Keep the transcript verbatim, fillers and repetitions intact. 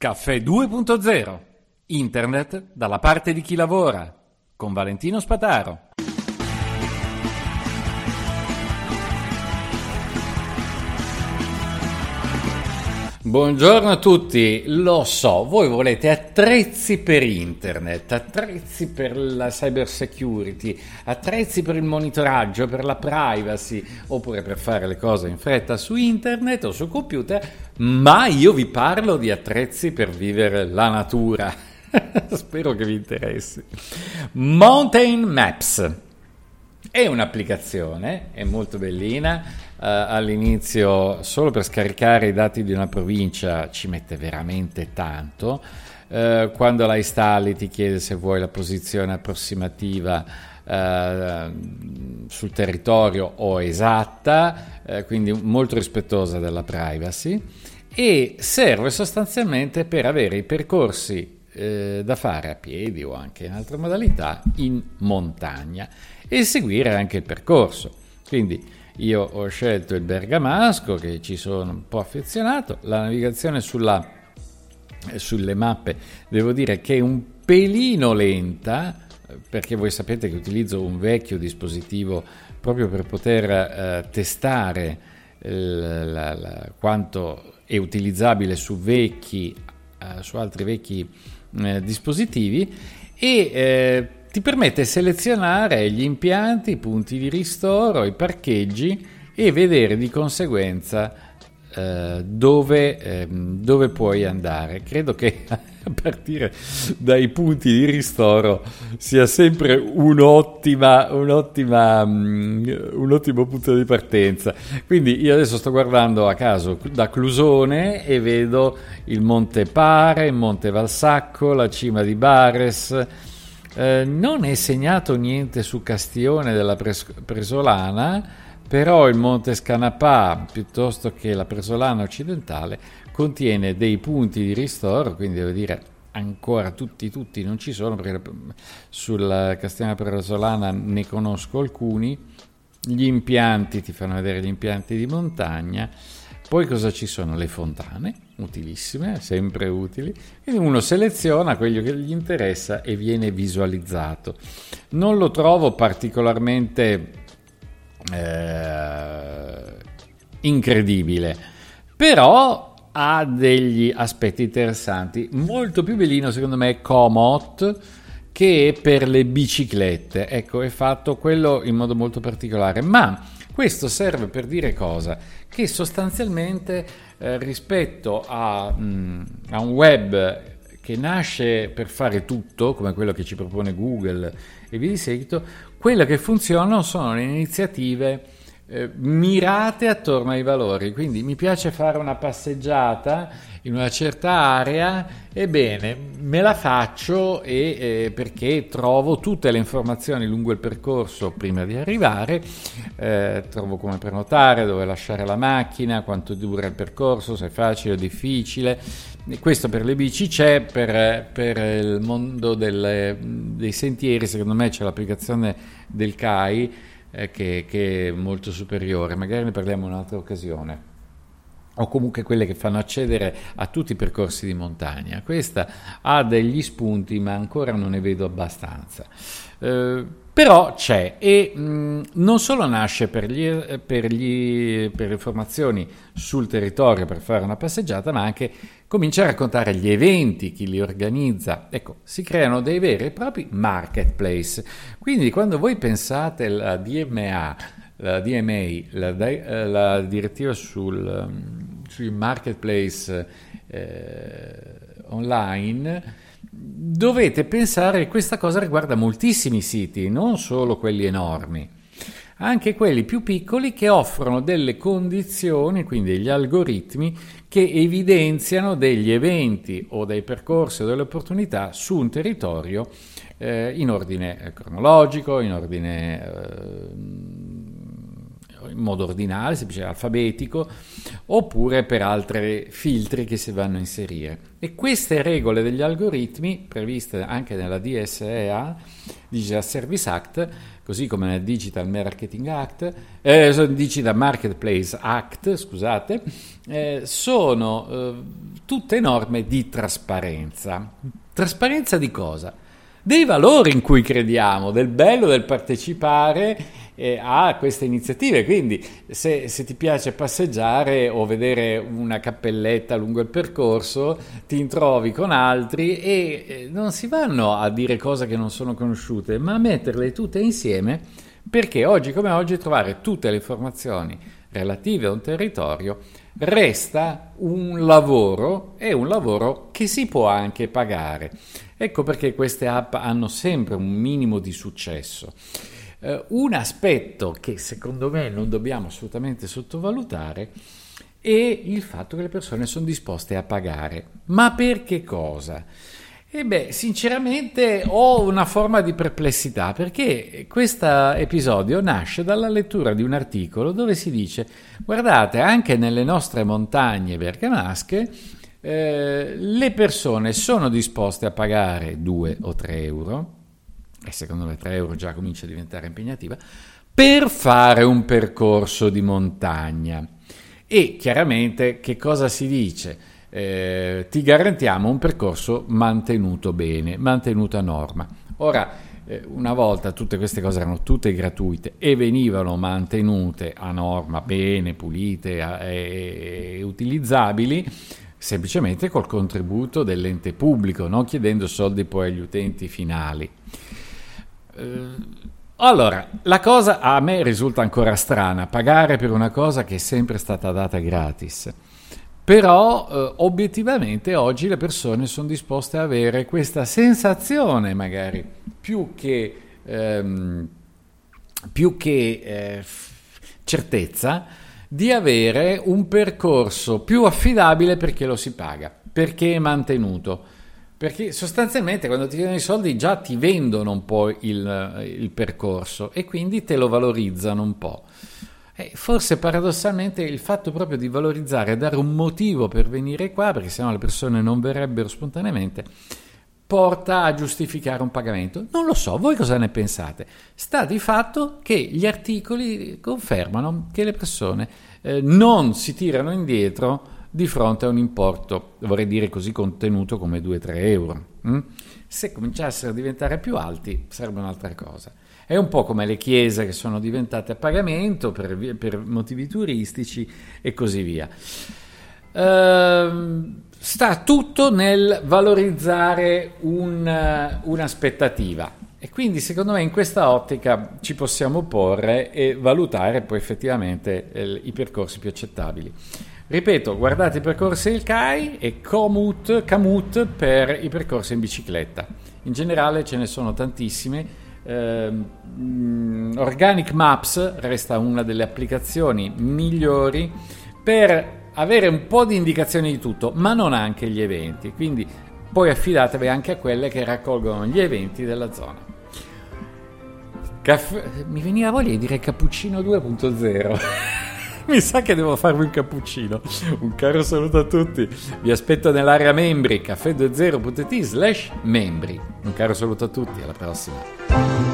Caffè due punto zero. Internet dalla parte di chi lavora. Con Valentino Spataro. Buongiorno a tutti. Lo so, voi volete attrezzi per internet, attrezzi per la cyber security, attrezzi per il monitoraggio, per la privacy, oppure per fare le cose in fretta su internet o su computer, ma io vi parlo di attrezzi per vivere la natura. Spero che vi interessi. Mountain Maps è un'applicazione, è molto bellina. Uh, all'inizio solo per scaricare i dati di una provincia ci mette veramente tanto. Uh, quando la installi ti chiede se vuoi la posizione approssimativa uh, sul territorio o esatta, uh, quindi molto rispettosa della privacy, e serve sostanzialmente per avere i percorsi uh, da fare a piedi o anche in altre modalità in montagna e seguire anche il percorso. Quindi io ho scelto il bergamasco, che ci sono un po' affezionato. La navigazione sulla, sulle mappe devo dire che è un pelino lenta, perché voi sapete che utilizzo un vecchio dispositivo proprio per poter eh, testare la, la, la, quanto è utilizzabile su vecchi, eh, su altri vecchi eh, dispositivi, e eh, ti permette di selezionare gli impianti, i punti di ristoro, i parcheggi e vedere di conseguenza eh, dove, eh, dove puoi andare. Credo che a partire dai punti di ristoro sia sempre un'ottima, un'ottima, um, un ottimo punto di partenza. Quindi io adesso sto guardando a caso da Clusone e vedo il Monte Pare, il Monte Valsacco, la cima di Bares. Eh, non è segnato niente su Castione della Pres- Presolana, però il Monte Scanapà, piuttosto che la Presolana occidentale, contiene dei punti di ristoro, quindi devo dire ancora tutti tutti non ci sono, perché sulla Castione della Presolana ne conosco alcuni. Gli impianti, ti fanno vedere gli impianti di montagna. Poi cosa ci sono? Le fontane, utilissime, sempre utili. Quindi uno seleziona quello che gli interessa e viene visualizzato. Non lo trovo particolarmente eh, incredibile, però ha degli aspetti interessanti. Molto più bellino secondo me è Komoot, che è per le biciclette. Ecco, è fatto quello in modo molto particolare, ma questo serve per dire cosa? Che sostanzialmente eh, rispetto a, mh, a un web che nasce per fare tutto, come quello che ci propone Google e via di seguito, quelle che funzionano sono le iniziative eh, mirate attorno ai valori. Quindi mi piace fare una passeggiata in una certa area, ebbene me la faccio e, eh, perché trovo tutte le informazioni lungo il percorso prima di arrivare, eh, trovo come prenotare, dove lasciare la macchina, quanto dura il percorso, se è facile o difficile. E questo per le bici c'è, per, per il mondo delle, dei sentieri secondo me c'è l'applicazione del C A I eh, che, che è molto superiore, magari ne parliamo in un'altra occasione. O comunque quelle che fanno accedere a tutti i percorsi di montagna. Questa ha degli spunti, ma ancora non ne vedo abbastanza. Eh, però c'è, e mh, non solo nasce per, gli, per, gli, per le informazioni sul territorio per fare una passeggiata, ma anche comincia a raccontare gli eventi, chi li organizza. Ecco, si creano dei veri e propri marketplace. Quindi quando voi pensate alla D M A, la D M A, la, la direttiva sul, sui marketplace eh, online, dovete pensare che questa cosa riguarda moltissimi siti, non solo quelli enormi, anche quelli più piccoli che offrono delle condizioni, quindi degli algoritmi che evidenziano degli eventi o dei percorsi o delle opportunità su un territorio eh, in ordine cronologico, in ordine eh, in modo ordinale, semplice alfabetico, oppure per altri filtri che si vanno a inserire. E queste regole degli algoritmi, previste anche nella D S A, Digital Service Act, così come nel Digital Marketing Act, eh, Digital Marketplace Act, scusate, eh, sono eh, tutte norme di trasparenza. Trasparenza di cosa? Dei valori in cui crediamo, del bello del partecipare eh, a queste iniziative. Quindi se, se ti piace passeggiare o vedere una cappelletta lungo il percorso, ti introvi con altri e eh, non si vanno a dire cose che non sono conosciute, ma a metterle tutte insieme, perché oggi come oggi trovare tutte le informazioni relative a un territorio resta un lavoro, e un lavoro che si può anche pagare. Ecco perché queste app hanno sempre un minimo di successo. Eh, un aspetto che secondo me non dobbiamo assolutamente sottovalutare è il fatto che le persone sono disposte a pagare. Ma per che cosa? E beh, sinceramente ho una forma di perplessità, perché questo episodio nasce dalla lettura di un articolo dove si dice: guardate, anche nelle nostre montagne bergamasche eh, le persone sono disposte a pagare due o tre euro, e secondo me tre euro già comincia a diventare impegnativa, per fare un percorso di montagna. E chiaramente che cosa si dice? Eh, ti garantiamo un percorso mantenuto bene, mantenuto a norma. Ora, eh, una volta tutte queste cose erano tutte gratuite e venivano mantenute a norma, bene, pulite e, e utilizzabili, semplicemente col contributo dell'ente pubblico, non chiedendo soldi poi agli utenti finali. Eh, allora, la cosa a me risulta ancora strana, pagare per una cosa che è sempre stata data gratis. Però eh, obiettivamente oggi le persone sono disposte a avere questa sensazione, magari più che, ehm, più che eh, certezza, di avere un percorso più affidabile perché lo si paga, perché è mantenuto. Perché sostanzialmente quando ti chiedono i soldi già ti vendono un po' il, il percorso e quindi te lo valorizzano un po'. E forse paradossalmente il fatto proprio di valorizzare e dare un motivo per venire qua, perché sennò le persone non verrebbero spontaneamente, porta a giustificare un pagamento. Non lo so, voi cosa ne pensate? Sta di fatto che gli articoli confermano che le persone eh, non si tirano indietro di fronte a un importo, vorrei dire così contenuto come due tre euro. Mm? Se cominciassero a diventare più alti sarebbe un'altra cosa. È un po' come le chiese che sono diventate a pagamento per, per motivi turistici e così via. Ehm, sta tutto nel valorizzare un, un'aspettativa e quindi secondo me in questa ottica ci possiamo porre e valutare poi effettivamente eh, i percorsi più accettabili. Ripeto, guardate i percorsi del C A I e Komoot, Komoot per i percorsi in bicicletta. In generale ce ne sono tantissime. Uh, Organic Maps resta una delle applicazioni migliori per avere un po' di indicazioni di tutto, ma non anche gli eventi, quindi poi affidatevi anche a quelle che raccolgono gli eventi della zona. Caffè... mi veniva voglia di dire cappuccino due punto zero. Mi sa che devo farmi un cappuccino. Un caro saluto a tutti, vi aspetto nell'area membri caffè due zero punto it slash membri. Un caro saluto a tutti, alla prossima.